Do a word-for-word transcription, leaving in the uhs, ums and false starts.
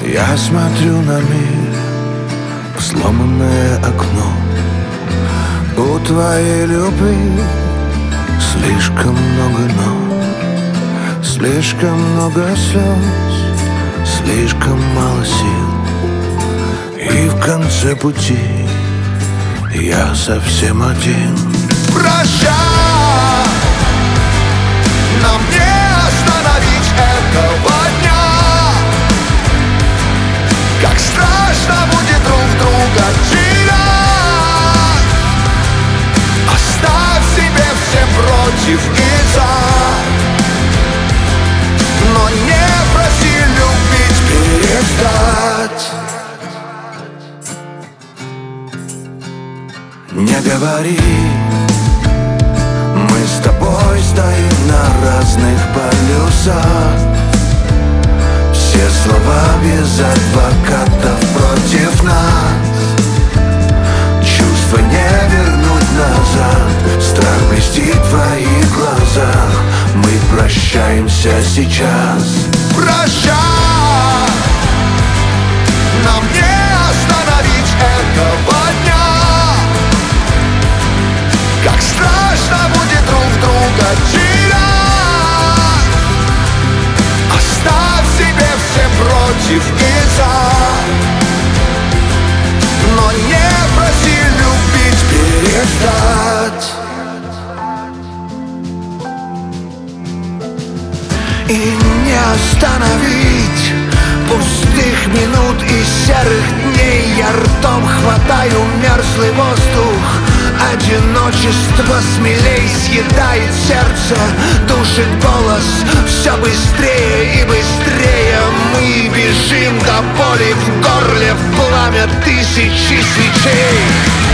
Я смотрю на мир в сломанное окно. У твоей любви слишком много «но», слишком много слез, слишком мало сил. И в конце пути я совсем один. Прощай, нам не остановить этого дня. Как страшно будет друг друга терять. Оставь себе все против и за, но не проси любить перестать. Не говори, мы с тобой стоим на разных полюсах. Все слова без адвокатов против нас. Чувства не вернуть назад. Страх блестит в твоих глазах. Мы прощаемся сейчас. Прощай, нам не остановить этого дня. Как страшно будет друг друга терять. Оставь себе все против и за, но не проси любить перестать. И не остановить пустых минут и серых дней. Я ртом хватаю мерзлый воздух. Одиночество смелей съедает сердце, душит голос. Все быстрее и быстрее мы бежим до боли в горле, в пламя тысячи свечей.